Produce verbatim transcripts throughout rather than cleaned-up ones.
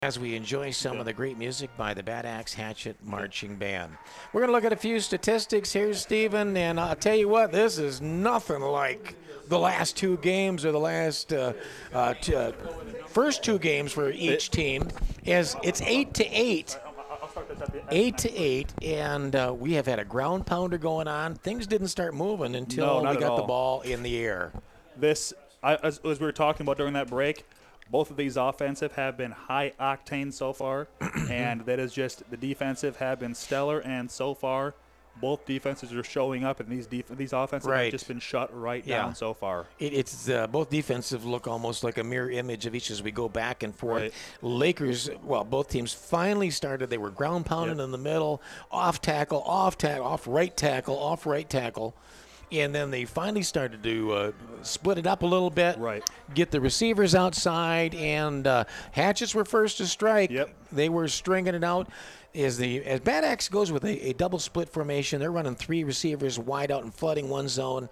As we enjoy some of the great music by the Bad Axe Hatchet Marching Band. We're going to look at a few statistics here, Stephen, and I'll tell you what, this is nothing like the last two games or the last uh, uh, t- uh, first two games for each team. As it's eight to eight. Eight to eight, and uh, we have had a ground pounder going on. Things didn't start moving until no, we got all. the ball in the air. This, I, as, as we were talking about during that break, both of these offensive have been high octane so far, and that is just the defensive have been stellar. And so far, both defenses are showing up, and these def- these offenses right. have just been shut right yeah. down so far. It, it's uh, both defensive look almost like a mirror image of each as we go back and forth. Right. Lakers, well, both teams finally started. They were ground pounding yep. in the middle, off tackle, off tackle, off right tackle, off right tackle. And then they finally started to uh, split it up a little bit, right. get the receivers outside, and uh, Hatchets were first to strike. Yep. They were stringing it out. As the as Bad Axe goes with a, a double split formation, they're running three receivers wide out and flooding one zone,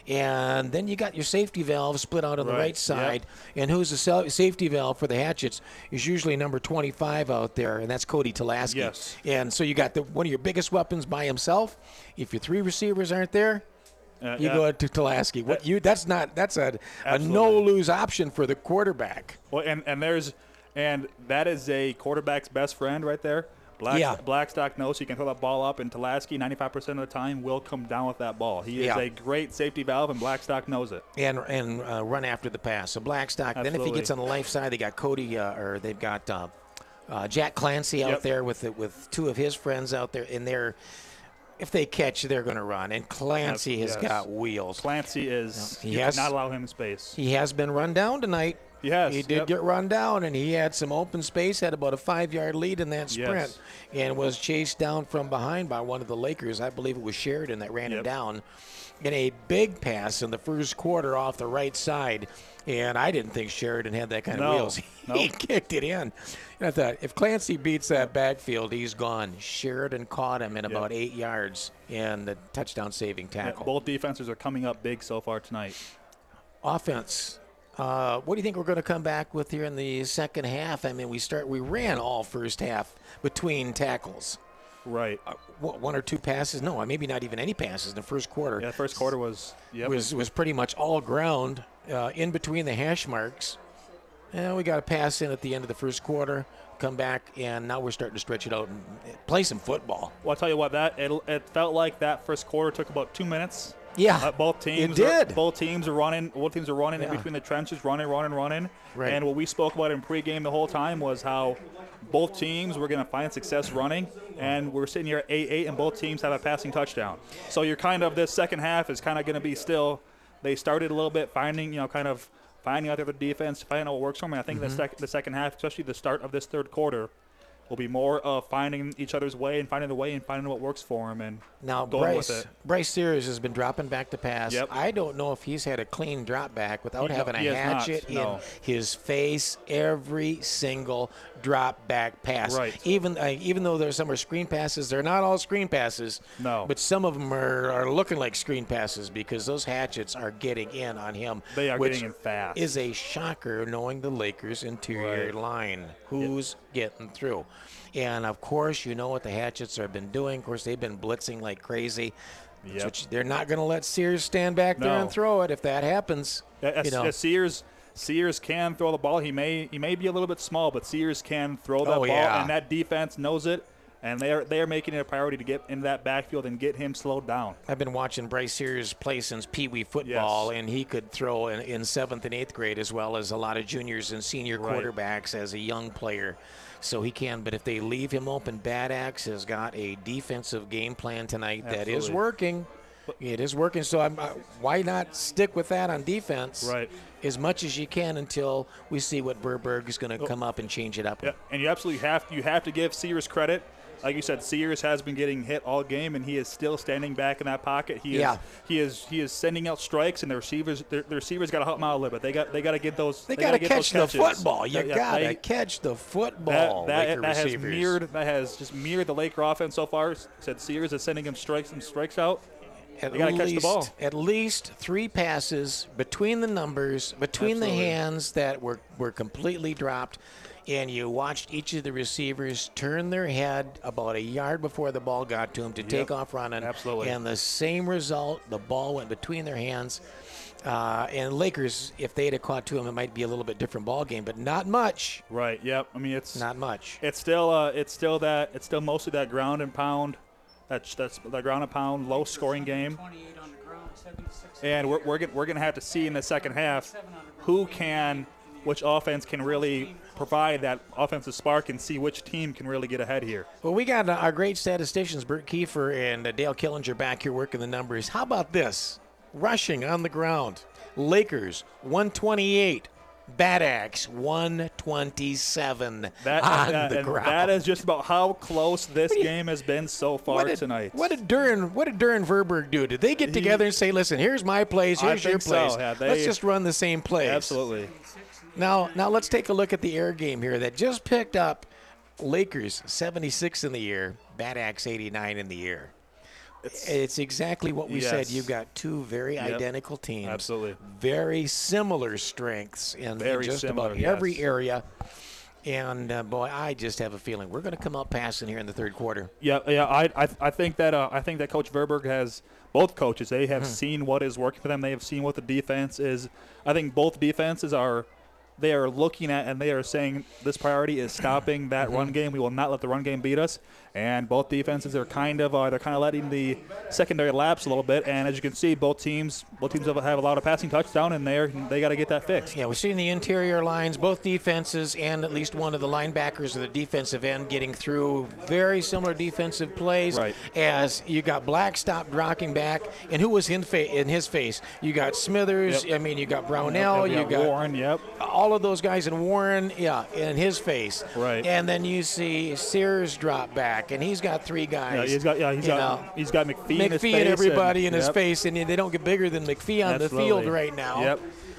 and then you got your safety valve split out on right. the right side. Yep. And who's the safety valve for the Hatchets is usually number twenty-five out there, and that's Cody Tulaski. Yes. And so you got the one of your biggest weapons by himself. If your three receivers aren't there, Uh, you yeah. go to Tulaski. What you? That's not. That's a, a Absolutely. no lose option for the quarterback. Well, and, and there's and that is a quarterback's best friend right there. Black, yeah. Blackstock knows he can throw that ball up, and Tulaski ninety-five percent of the time will come down with that ball. He is yeah. a great safety valve, and Blackstock knows it. And and uh, run after the pass. So Blackstock. Absolutely. Then if he gets on the left side, they got Cody uh, or they've got uh, uh, Jack Clancy out yep. there with the, with two of his friends out there, and they're. If they catch, they're going to run. And Clancy has yes. got wheels. Clancy is he you has, cannot allow him space. He has been run down tonight. He has. He did yep. get run down, and he had some open space, had about a five-yard lead in that sprint, yes. and was chased down from behind by one of the Lakers. I believe it was Sheridan that ran yep. him down in a big pass in the first quarter off the right side. And I didn't think Sheridan had that kind no. of wheels. Nope. He kicked it in. And I thought, if Clancy beats that backfield, he's gone. Sheridan caught him in yep. about eight yards and the touchdown-saving tackle. Yeah, both defenses are coming up big so far tonight. Offense. Uh, what do you think we're going to come back with here in the second half? I mean, we start. We ran all first half between tackles. Right. Uh, one or two passes? No, maybe not even any passes in the first quarter. Yeah, the first quarter was yep. was was pretty much all ground uh, in between the hash marks. And we got a pass in at the end of the first quarter, come back, and now we're starting to stretch it out and play some football. Well, I'll tell you what, that it, it felt like that first quarter took about two minutes. Yeah, uh, both teams. It did. Are, both teams are running. Both teams are running yeah. in between the trenches, running, running, running. Right. And what we spoke about in pregame the whole time was how both teams were going to find success running, and we're sitting here at eight eight, and both teams have a passing touchdown. So you're kind of this second half is kind of going to be still. They started a little bit finding, you know, kind of finding out their defense, finding out what works for them. And I think mm-hmm. the, sec- the second half, especially the start of this third quarter, will be more of finding each other's way and finding the way and finding what works for them and now going Bryce, with it. Bryce Sears has been dropping back to pass. Yep. I don't know if he's had a clean drop back without He- having he a has hatchet not, no. in his face every single drop back pass. Right. Even uh, even though there's some are screen passes, they're not all screen passes. No. But some of them are, are looking like screen passes because those hatchets are getting in on him. They are which getting in fast. Is a shocker knowing the Lakers' interior Right. line. Who's yep. getting through? And, of course, you know what the Hatchets have been doing. Of course, they've been blitzing like crazy. Yep. Which they're not going to let Sears stand back there No. and throw it. If that happens, As, you know. as Sears, Sears can throw the ball. He may he may be a little bit small, but Sears can throw that Oh, ball, yeah. and that defense knows it. And they are they are making it a priority to get in that backfield and get him slowed down. I've been watching Bryce Sears play since Pee Wee football, Yes. and he could throw in, in seventh and eighth grade as well as a lot of juniors and senior Right. quarterbacks as a young player. So he can, but if they leave him open, Bad Axe has got a defensive game plan tonight that is Absolutely. working. It is working, so I'm, uh, why not stick with that on defense Right. as much as you can until we see what Burberg is going to Oh. come up and change it up. Yeah, and you absolutely have you have to give Sears credit. Like you said, Sears has been getting hit all game, and he is still standing back in that pocket. He Yeah. is he is he is sending out strikes, and the receivers the, the receivers got to help him out a little bit. They got they got to get those. They, they got to gotta get catch the those catches. football. You Yeah, yeah, got to they- catch the football. That, that, Laker that has receivers. mirrored that has just mirrored the Laker offense so far. Said Sears is sending him strikes and strikes out. At They gotta catch the least, ball. At least three passes between the numbers, between Absolutely. the hands that were, were completely dropped. and you watched each of the receivers turn their head about a yard before the ball got to them to Yep. take off running. Absolutely. And the same result, the ball went between their hands. Uh, and Lakers, if they had caught to him, it might be a little bit different ball game, but not much. Right. Yep. I mean, it's Not much. It's still uh, it's still that it's still mostly that ground and pound, that's that's the ground and pound low scoring game. And we're we're gonna, we're gonna have to see in the second half who can, which offense can really provide that offensive spark and see which team can really get ahead here. Well, we got uh, our great statisticians, Bert Kiefer and uh, Dale Killinger, back here working the numbers. How about this? Rushing on the ground. Lakers, one twenty-eight. Bad Axe, one twenty-seven That, on that, the and ground. that is just about how close this What do you- game has been so far what did, tonight. What did Duran What did Duran Verberg do? Did they get He- together and say, "Listen, here's my plays, I here's your think so, plays. yeah, they- Let's just run the same plays." Absolutely. Now, now let's take a look at the air game here that just picked up. Lakers seventy-six in the year, Bad Axe eighty-nine in the year. It's, It's exactly what we said. Yes. You've got two very Yep. identical teams. Absolutely. Very similar strengths in, in Very just similar, about every yes. area. And, uh, boy, I just have a feeling we're going to come out passing here in the third quarter. Yeah, yeah. I, I, I think that uh, I think that Coach Verberg has both coaches. They have seen what is working for them. They have seen what the defense is. I think both defenses are. They are looking at and they are saying this priority is stopping that run game. We will not let the run game beat us. And both defenses are kind of uh, they're kind of letting the secondary lapse a little bit. And as you can see, both teams both teams have, have a lot of passing touchdown in there. They got to get that fixed. Yeah, we've seen the interior lines, both defenses and at least one of the linebackers of the defensive end getting through very similar defensive plays. Right. As you got Blackstop dropping back, and who was in, fa- in his face? You got Smithers. Yep. I mean, you got Brownell. Yep, you got Warren. Yep. all of those guys in Warren, yeah, in his face. Right. And then you see Sears drop back, and he's got three guys. Yeah, he's got yeah he's you got know. he's got McPhee, in his McPhee face and everybody in his yep. face, and they don't get bigger than McPhee on the Absolutely. field right now. Yep.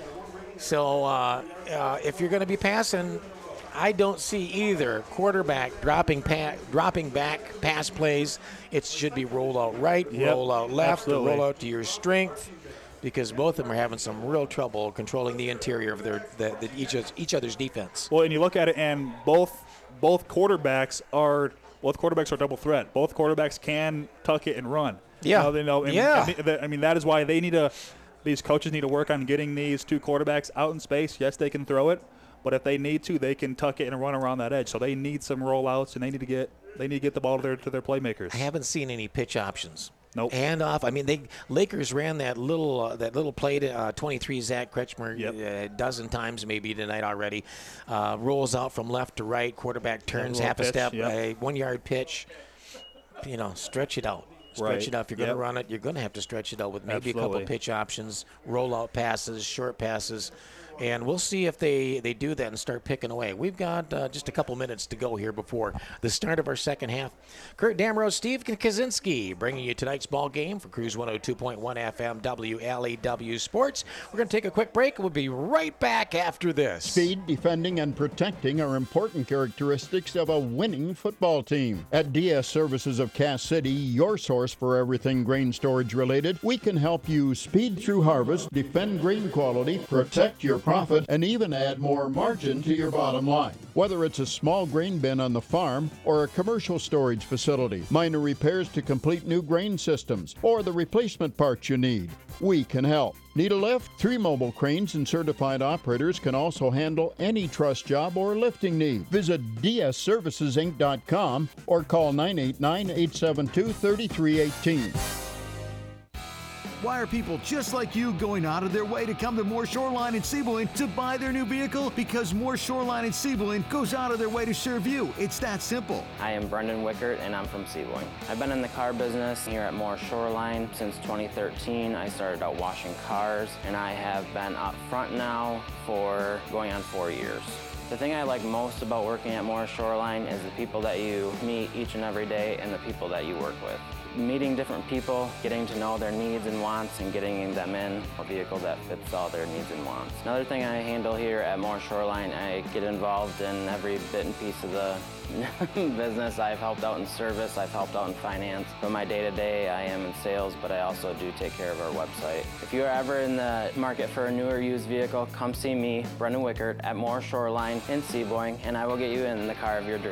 So uh, uh, if you're going to be passing, I don't see either quarterback dropping pa- dropping back pass plays. It should be roll out right, Yep. roll out left, Absolutely. roll out to your strength, because both of them are having some real trouble controlling the interior of their the, the, each each other's defense. Well, and you look at it, and both both quarterbacks are both quarterbacks are double threat. Both quarterbacks can tuck it and run. Yeah. You know, they know, and, Yeah. and th- I mean, that is why they need to. These coaches need to work on getting these two quarterbacks out in space. Yes, they can throw it, but if they need to, they can tuck it and run around that edge. So they need some rollouts, and they need to get they need to get the ball to their to their playmakers. I haven't seen any pitch options. Nope. Hand off. I mean, they Lakers ran that little uh, that little play to uh, twenty-three Zach Kretschmer Yep. uh, a dozen times maybe tonight already. Uh, rolls out from left to right. Quarterback turns little half a pitch, step, yep. a one-yard pitch. You know, stretch it out. Stretch Right. it out. If you're going Yep. to run it, you're going to have to stretch it out with maybe a couple Absolutely. pitch options, rollout passes, short passes. And we'll see if they, they do that and start picking away. We've got uh, just a couple minutes to go here before the start of our second half. Kurt Damrose, Steve Kaczynski bringing you tonight's ball game for Cruise one oh two point one F M W L E W Sports. We're going to take a quick break. We'll be right back after this. Speed, defending, and protecting are important characteristics of a winning football team. At D S Services of Cass City, your source for everything grain storage related, we can help you speed through harvest, defend grain quality, protect your profit, and even add more margin to your bottom line. Whether it's a small grain bin on the farm or a commercial storage facility, minor repairs to complete new grain systems, or the replacement parts you need, we can help. Need a lift? Three mobile cranes and certified operators can also handle any truss job or lifting need. Visit D S services inc dot com or call nine eight nine, eight seven two, three three one eight. Why are people just like you going out of their way to come to Moore Shoreline in Sebulin to buy their new vehicle? Because Moore Shoreline in Sebulin goes out of their way to serve you. It's that simple. I am Brendan Wickert and I'm from Sebulin. I've been in the car business here at Moore Shoreline since twenty thirteen. I started out washing cars and I have been up front now for going on four years. The thing I like most about working at Moore Shoreline is the people that you meet each and every day and the people that you work with. meeting different people, getting to know their needs and wants, and getting them in a vehicle that fits all their needs and wants. Another thing I handle here at Moore Shoreline, I get involved in every bit and piece of the business. I've helped out in service, I've helped out in finance. But my day-to-day, I am in sales, but I also do take care of our website. If you're ever in the market for a newer used vehicle, come see me, Brendan Wickert, at Moore Shoreline in Seaboing, and I will get you in the car of your dreams.